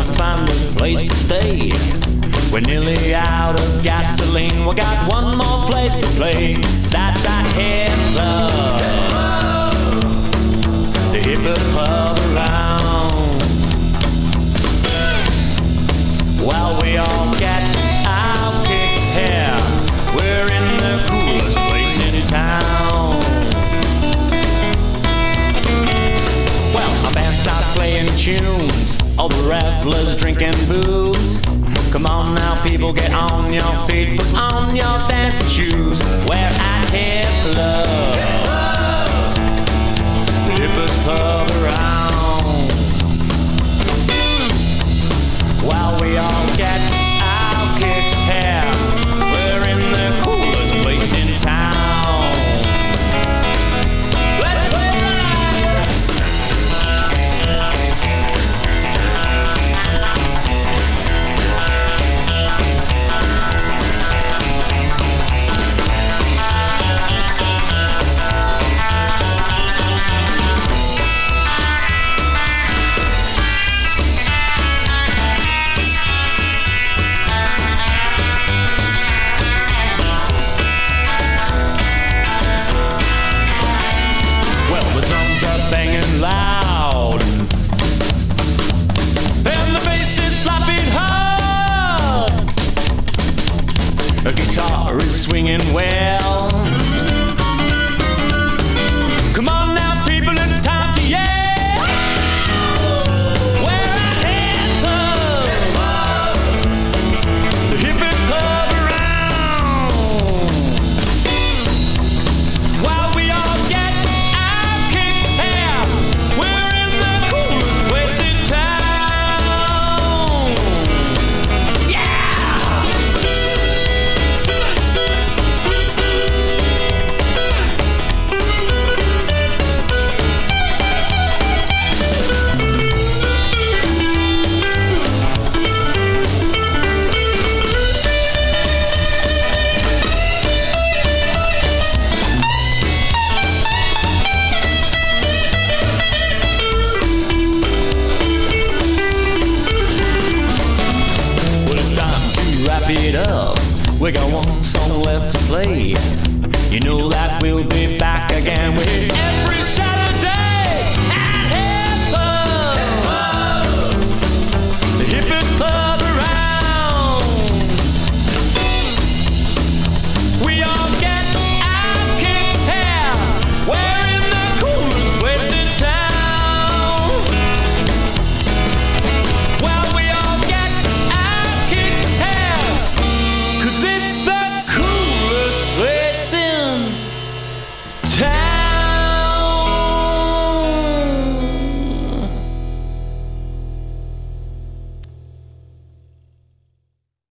to find a place to stay. We're nearly out of gasoline. We got one more place to play. That's our hip club, the hippest club around. Well, we all get our kicks here. We're in the coolest place in town. Well, our band starts playing tunes, all the revelers drinking booze. Come on now, people, get on your feet, put on your dancing shoes. We're at Hip Club, the hippest club around. While we all get our kicks here, we're in the coolest place in town. Let's play banging loud, and the bass is slapping hard. A guitar is swinging well. Come on now, people, it's time to yell. We're at Hip Club, the hippest club around. While we all get it up. We got one song left to play. You know that we'll be back again with every sound.